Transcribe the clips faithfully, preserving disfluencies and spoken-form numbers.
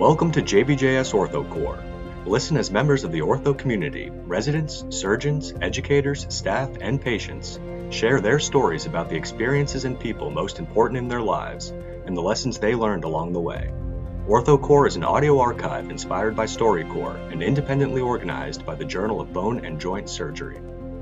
Welcome to J B J S OrthoCore. Listen as members of the ortho community, residents, surgeons, educators, staff, and patients share their stories about the experiences and people most important in their lives and the lessons they learned along the way. OrthoCore is an audio archive inspired by StoryCorps and independently organized by the Journal of Bone and Joint Surgery.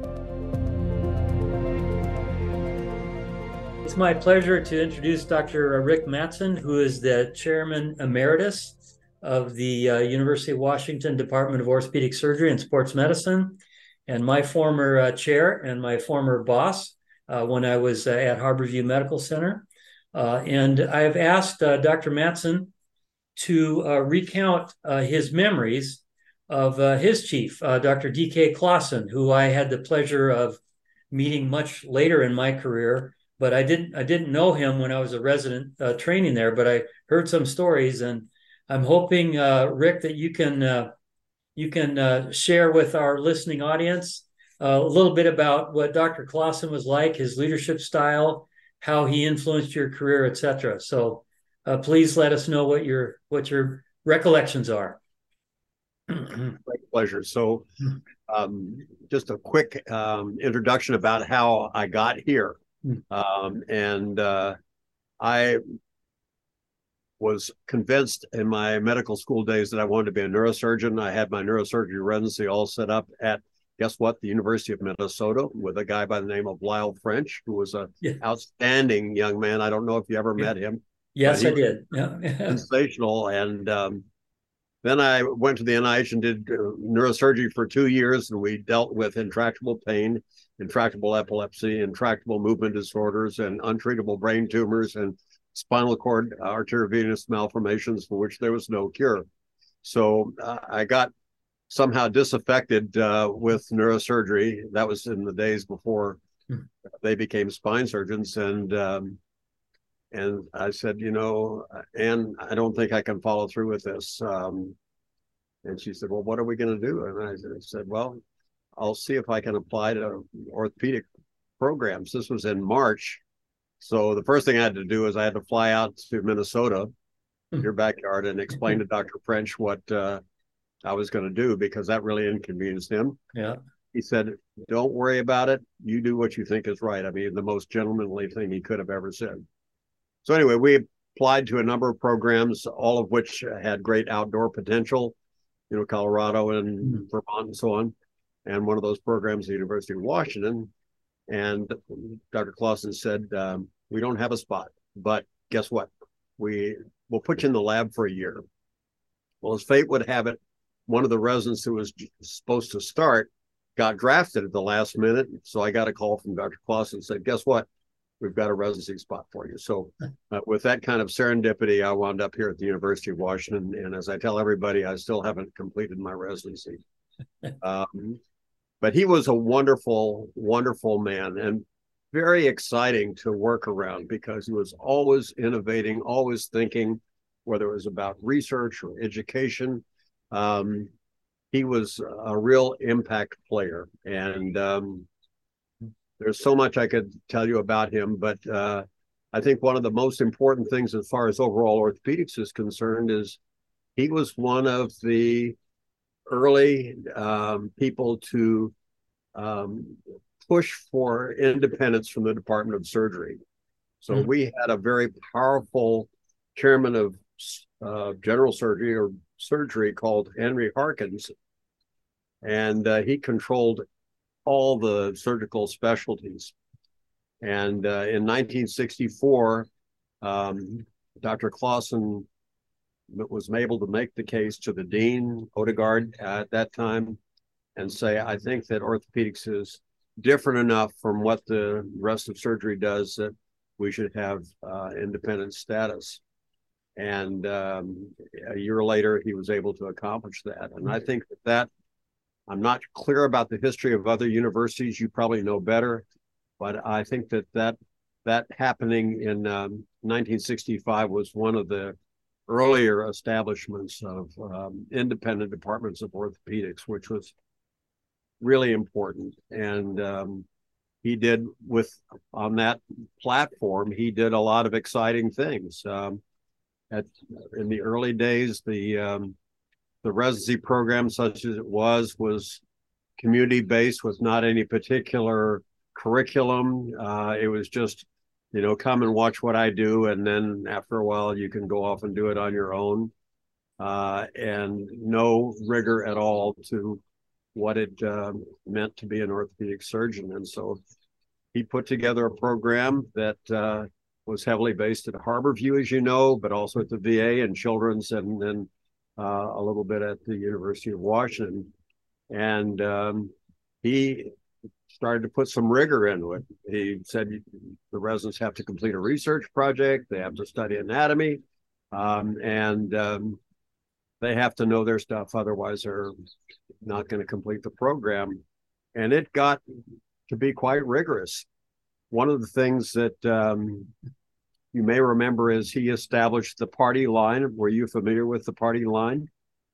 It's my pleasure to introduce Doctor Rick Mattson, who is the Chairman Emeritus of the uh, University of Washington Department of Orthopedic Surgery and Sports Medicine, and my former uh, chair and my former boss uh, when I was uh, at Harborview Medical Center. Uh, and I have asked uh, Doctor Mattson to uh, recount uh, his memories of uh, his chief, uh, Doctor D K Clausen, who I had the pleasure of meeting much later in my career. But I didn't I didn't know him when I was a resident uh, training there, but I heard some stories, and I'm hoping, uh, Rick, that you can uh, you can uh, share with our listening audience uh, a little bit about what Doctor Clausen was like, his leadership style, how he influenced your career, et cetera. So uh, please let us know what your what your recollections are. Great pleasure. So um, just a quick um, introduction about how I got here. Um, and uh, I was convinced in my medical school days that I wanted to be a neurosurgeon. I had my neurosurgery residency all set up at, guess what, the University of Minnesota with a guy by the name of Lyle French, who was an yeah. outstanding young man. I don't know if you ever yeah. met him. Yes, I did. Yeah. Sensational. And um, then I went to the N I H and did uh, neurosurgery for two years, and we dealt with intractable pain, intractable epilepsy, intractable movement disorders, and untreatable brain tumors and spinal cord arteriovenous malformations for which there was no cure. So uh, I got somehow disaffected uh, with neurosurgery. That was in the days before they became spine surgeons. And um, and I said, you know, Anne, I don't think I can follow through with this. Um, and she said, well, what are we going to do? And I said, well, I'll see if I can apply to orthopedic programs. This was in March. So the first thing I had to do is I had to fly out to Minnesota, your backyard, and explain to Doctor French what uh, I was going to do, because that really inconvenienced him. Yeah. He said, don't worry about it. You do what you think is right. I mean, the most gentlemanly thing he could have ever said. So anyway, we applied to a number of programs, all of which had great outdoor potential, you know, Colorado and mm-hmm. Vermont and so on. And one of those programs, the University of Washington. And Doctor Clausen said, um, we don't have a spot, but guess what? We will put you in the lab for a year. Well, as fate would have it, one of the residents who was supposed to start got drafted at the last minute. So I got a call from Doctor Clausen and said, guess what? We've got a residency spot for you. So uh, with that kind of serendipity, I wound up here at the University of Washington. And as I tell everybody, I still haven't completed my residency. Um, but he was a wonderful, wonderful man, and very exciting to work around, because he was always innovating, always thinking, whether it was about research or education. Um, he was a real impact player. And um, there's so much I could tell you about him, but uh, I think one of the most important things as far as overall orthopedics is concerned is he was one of the early um, people to um, push for independence from the Department of Surgery. So mm-hmm. we had a very powerful chairman of uh, general surgery or surgery called Henry Harkins, and uh, he controlled all the surgical specialties. And uh, in nineteen sixty-four, um, Doctor Clausen was able to make the case to the dean, Odegaard, at that time, and say, I think that orthopedics is different enough from what the rest of surgery does that we should have uh, independent status. And um, a year later, he was able to accomplish that. And I think that that I'm not clear about the history of other universities. You probably know better, but I think that that, that happening in um, nineteen sixty-five was one of the earlier establishments of um, independent departments of orthopedics, which was really important. And um, he did with, on that platform, he did a lot of exciting things. Um, at in the early days, the um, the residency program, such as it was, was community-based with not any particular curriculum. Uh, it was just, you know, come and watch what I do, and then after a while you can go off and do it on your own. Uh, and no rigor at all to what it uh, meant to be an orthopedic surgeon. And so he put together a program that uh, was heavily based at Harborview, as you know, but also at the V A and Children's, and then uh, a little bit at the University of Washington. And um, he started to put some rigor into it. He said the residents have to complete a research project, they have to study anatomy, um, and um, they have to know their stuff, otherwise they're not going to complete the program. And it got to be quite rigorous. One of the things that um, you may remember is he established the party line. Were you familiar with the party line?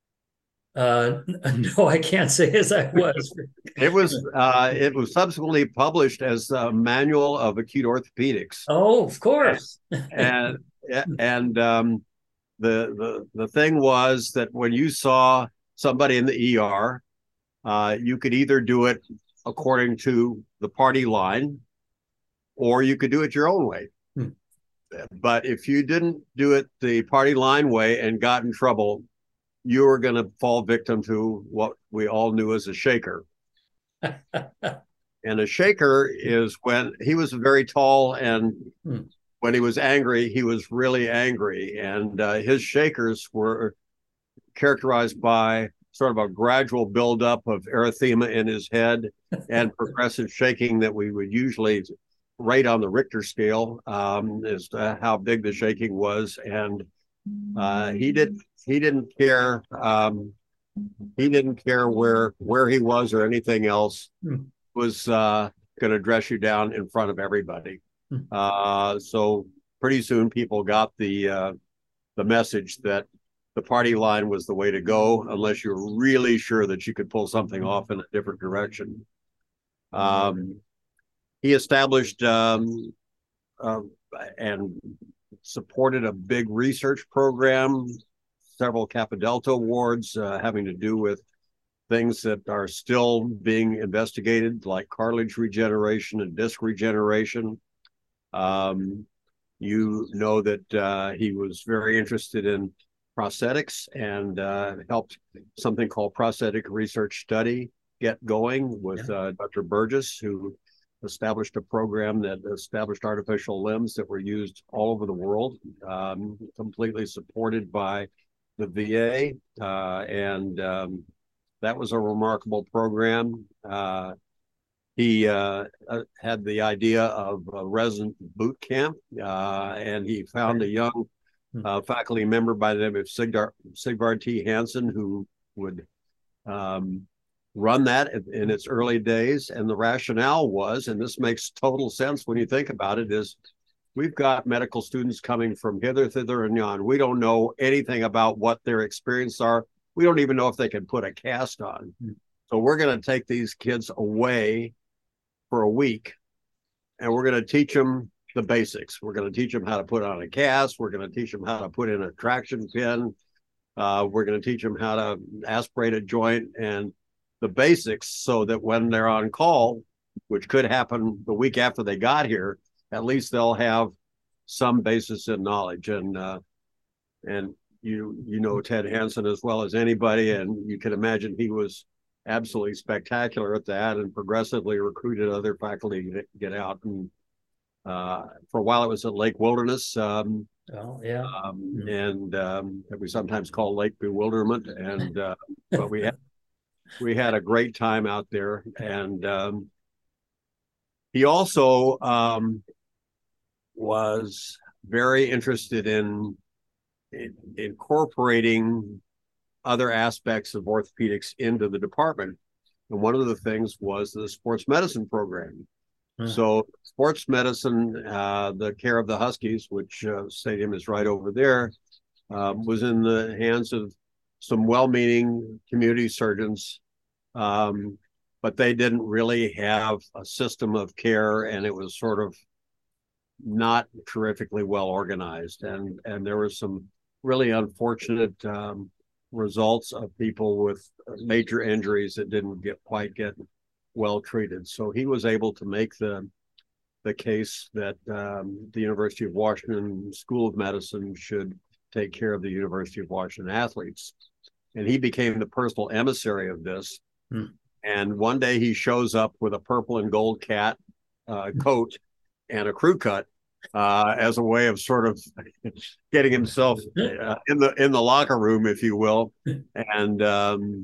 Uh, no, I can't say as I was. It was uh, it was subsequently published as a manual of acute orthopedics. Oh, of course. and and um, the the the thing was that when you saw somebody in the E R, uh, you could either do it according to the party line, or you could do it your own way. Hmm. But if you didn't do it the party line way and got in trouble, you were going to fall victim to what we all knew as a shaker. And a shaker is when he was very tall, and hmm. when he was angry, he was really angry. And uh, his shakers were characterized by sort of a gradual buildup of erythema in his head and progressive shaking that we would usually rate on the Richter scale um, as to how big the shaking was. And uh, he did he didn't care um, he didn't care where where he was or anything else. Hmm. Was uh, going to dress you down in front of everybody. Hmm. Uh, so pretty soon people got the uh, the message that the party line was the way to go, unless you're really sure that you could pull something off in a different direction. Um, he established um, uh, and supported a big research program, several Kappa Delta awards uh, having to do with things that are still being investigated, like cartilage regeneration and disc regeneration. Um, you know that uh, he was very interested in prosthetics and uh, helped something called Prosthetic Research Study get going with uh, Doctor Burgess, who established a program that established artificial limbs that were used all over the world, um, completely supported by the V A. Uh, and um, that was a remarkable program. Uh, he uh, had the idea of a resident boot camp, uh, and he found a young uh, faculty member by the name of Sigvard, Sigvard T. Hansen, who would um, run that in its early days. And the rationale was, and this makes total sense when you think about it, is we've got medical students coming from hither, thither, and yon. We don't know anything about what their experiences are. We don't even know if they can put a cast on. Mm. So we're going to take these kids away for a week, and we're going to teach them the basics. We're going to teach them how to put on a cast. We're going to teach them how to put in a traction pin. Uh, we're going to teach them how to aspirate a joint and the basics, so that when they're on call, which could happen the week after they got here, at least they'll have some basis in knowledge. And uh, and you you know Ted Hansen as well as anybody, and you can imagine he was absolutely spectacular at that, and progressively recruited other faculty to get out. And uh, for a while, it was at Lake Wilderness. Um, oh yeah, um, mm-hmm. and um, that we sometimes call Lake Bewilderment. And uh, but we had we had a great time out there. And um, he also um, was very interested in, in incorporating other aspects of orthopedics into the department. And one of the things was the sports medicine program. Mm. So sports medicine, uh, the care of the Huskies, which uh, stadium is right over there, uh, was in the hands of some well-meaning community surgeons, um, but they didn't really have a system of care, and it was sort of not terrifically well organized. And, and there was some really unfortunate um, results of people with major injuries that didn't get quite get well treated. So he was able to make the the case that um, the University of Washington School of Medicine should take care of the University of Washington athletes. And he became the personal emissary of this. Hmm. And one day he shows up with a purple and gold cat uh, coat and a crew cut uh, as a way of sort of getting himself uh, in the in the locker room, if you will. And um,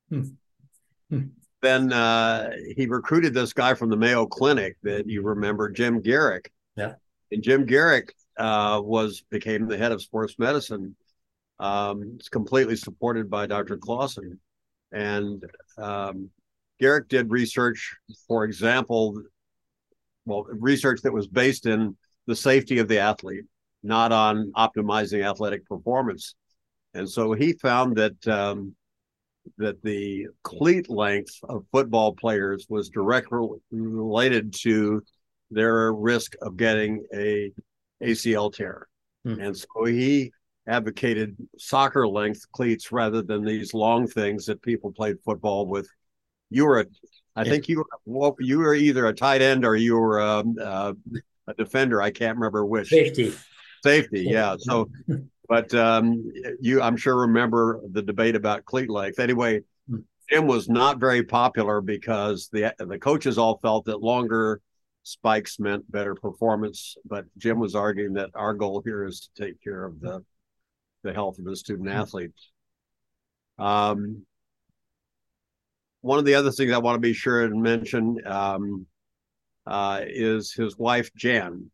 then uh, he recruited this guy from the Mayo Clinic that you remember, Jim Garrick. Yeah. And Jim Garrick uh, was became the head of sports medicine. Um, it's completely supported by Doctor Clausen. And um, Garrick did research, for example, well, research that was based in the safety of the athlete, not on optimizing athletic performance. And so he found that um, that the cleat length of football players was directly related to their risk of getting a A C L tear. Hmm. And so he advocated soccer length cleats rather than these long things that people played football with. You were, a, I yeah. think you were, well, you were either a tight end or you were um, uh, a defender. I can't remember which. Safety. Safety, yeah. So, but um, you, I'm sure, remember the debate about cleat length. Anyway, Jim was not very popular because the the coaches all felt that longer spikes meant better performance. But Jim was arguing that our goal here is to take care of the the health of the student athlete. Um, one of the other things I want to be sure and mention um, uh, is his wife, Jan.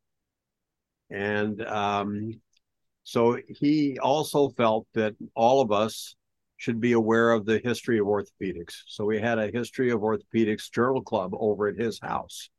And um, so he also felt that all of us should be aware of the history of orthopedics. So we had a history of orthopedics journal club over at his house.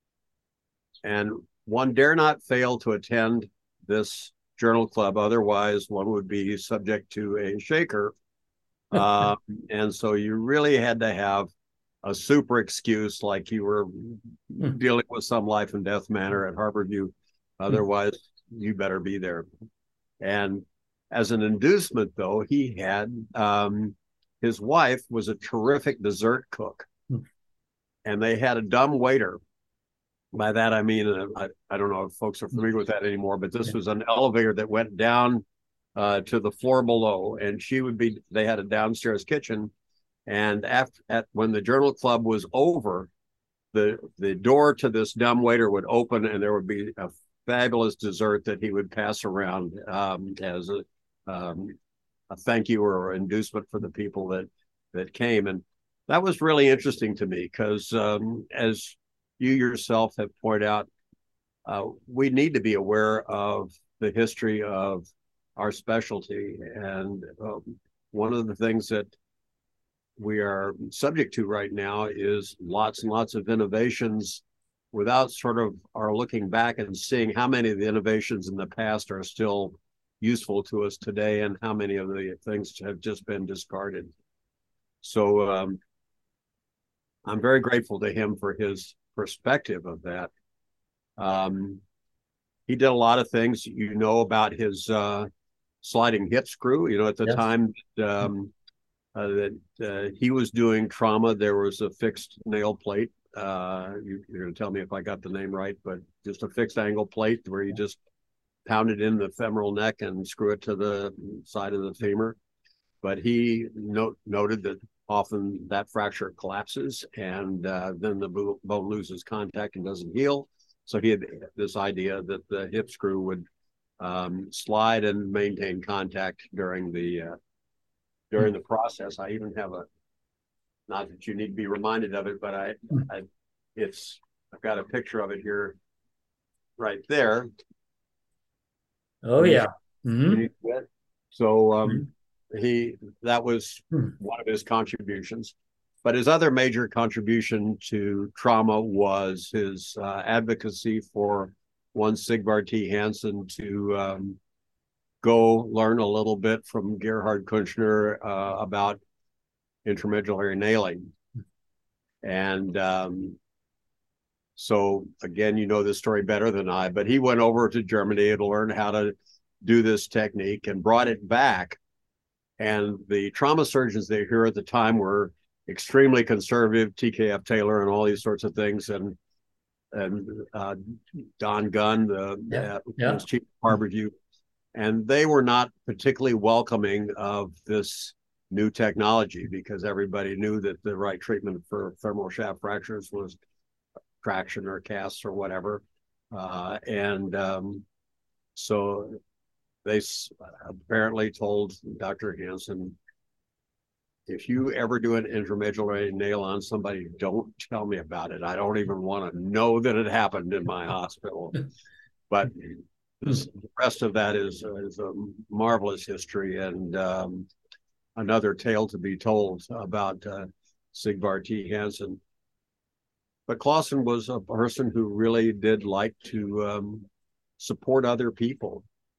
And one dare not fail to attend this journal club. Otherwise, one would be subject to a shaker. uh, and so you really had to have a super excuse, like you were dealing with some life and death matter at Harborview. Otherwise, you better be there. And as an inducement, though, he had um, his wife was a terrific dessert cook, and they had a dumb waiter. By that, I mean, uh, I, I don't know if folks are familiar with that anymore, but this was an elevator that went down uh, to the floor below, and she would be, they had a downstairs kitchen. And after, at, when the journal club was over, the, the door to this dumb waiter would open and there would be a fabulous dessert that he would pass around um, as a, um, a thank you or inducement for the people that, that came. And that was really interesting to me because um, as you yourself have pointed out, uh, we need to be aware of the history of our specialty. And um, one of the things that we are subject to right now is lots and lots of innovations without sort of our looking back and seeing how many of the innovations in the past are still useful to us today and how many of the things have just been discarded. So um, I'm very grateful to him for his perspective of that. Um, he did a lot of things, you know, about his uh, sliding hip screw. You know, at the yes. time um, uh, that uh, he was doing trauma, there was a fixed nail plate. Uh, you, you're going to tell me if I got the name right, but just a fixed angle plate where you just pound it in the femoral neck and screw it to the side of the femur. But he note, noted that often that fracture collapses and uh, then the bone loses contact and doesn't heal. So he had this idea that the hip screw would um, slide and maintain contact during the uh, during the process. I even have a, not that you need to be reminded of it, but I, I it's I've got a picture of it here, right there. Oh yeah. Mm-hmm. So um, he that was one of his contributions. But his other major contribution to trauma was his uh, advocacy for one Sigvard T. Hansen to um, go learn a little bit from Gerhard Kunschner uh, about intramedullary nailing. And um, so, again, you know this story better than I, but he went over to Germany to learn how to do this technique and brought it back. And the trauma surgeons they here at the time were extremely conservative, T K F Taylor and all these sorts of things, and and uh, Don Gunn, the yeah. uh, Yeah. was chief of Harborview, and they were not particularly welcoming of this new technology because everybody knew that the right treatment for femoral shaft fractures was traction or casts or whatever, uh, and um, so they apparently told Doctor Hansen, if you ever do an intramedullary nail on somebody, don't tell me about it. I don't even want to know that it happened in my hospital. But the rest of that is, is a marvelous history and um, another tale to be told about uh, Sigvard T. Hansen. But Clausen was a person who really did like to um, support other people.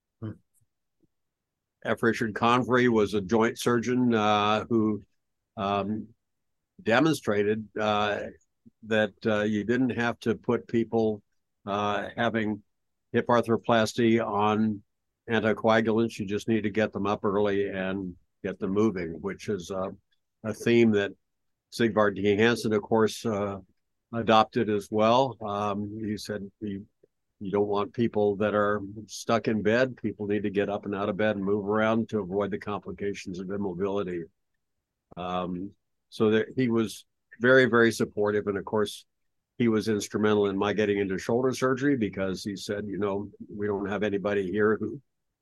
F. Richard Convery was a joint surgeon uh, who um, demonstrated uh, that uh, you didn't have to put people uh, having hip arthroplasty on anticoagulants. You just need to get them up early and get them moving, which is uh, a theme that Sigvard T. Hansen, of course, uh, adopted as well. Um, he said, he, You don't want people that are stuck in bed. People need to get up and out of bed and move around to avoid the complications of immobility. Um, so that he was very, very supportive. And of course, he was instrumental in my getting into shoulder surgery because he said, you know, we don't have anybody here who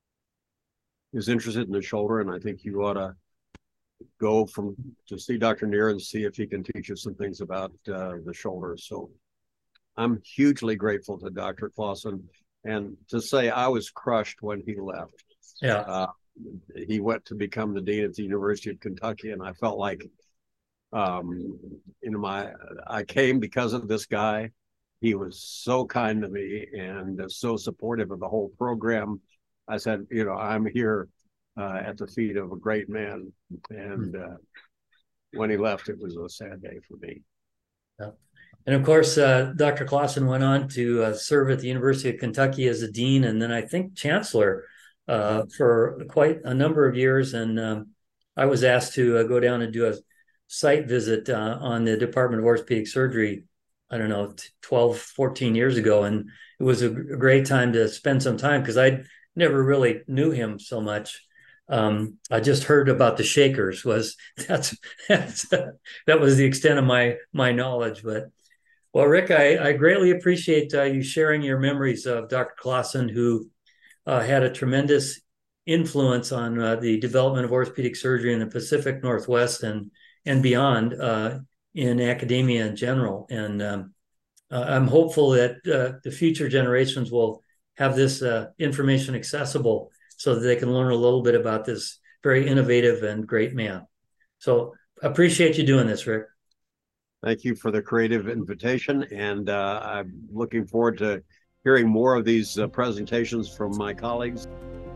is interested in the shoulder. And I think you ought to go from to see Doctor Neer and see if he can teach you some things about uh, the shoulder. So I'm hugely grateful to Doctor Clausen, and to say I was crushed when he left. Yeah. Uh, he went to become the dean at the University of Kentucky, and I felt like, um, you know, my I came because of this guy. He was so kind to me and so supportive of the whole program. I said, you know, I'm here uh, at the feet of a great man, and uh, when he left, it was a sad day for me. Yeah. And of course, uh, Doctor Clausen went on to uh, serve at the University of Kentucky as a dean, and then I think chancellor uh, for quite a number of years. And um, I was asked to uh, go down and do a site visit uh, on the Department of Orthopedic Surgery, I don't know, twelve, fourteen years ago. And it was a great time to spend some time because I never really knew him so much. Um, I just heard about the Shakers. Was that's, that's that was the extent of my my knowledge. But well, Rick, I, I greatly appreciate uh, you sharing your memories of Doctor Clausen, who uh, had a tremendous influence on uh, the development of orthopedic surgery in the Pacific Northwest and and beyond uh, in academia in general. And um, uh, I'm hopeful that uh, the future generations will have this uh, information accessible so that they can learn a little bit about this very innovative and great man. So appreciate you doing this, Rick. Thank you for the creative invitation, and uh, I'm looking forward to hearing more of these uh, presentations from my colleagues.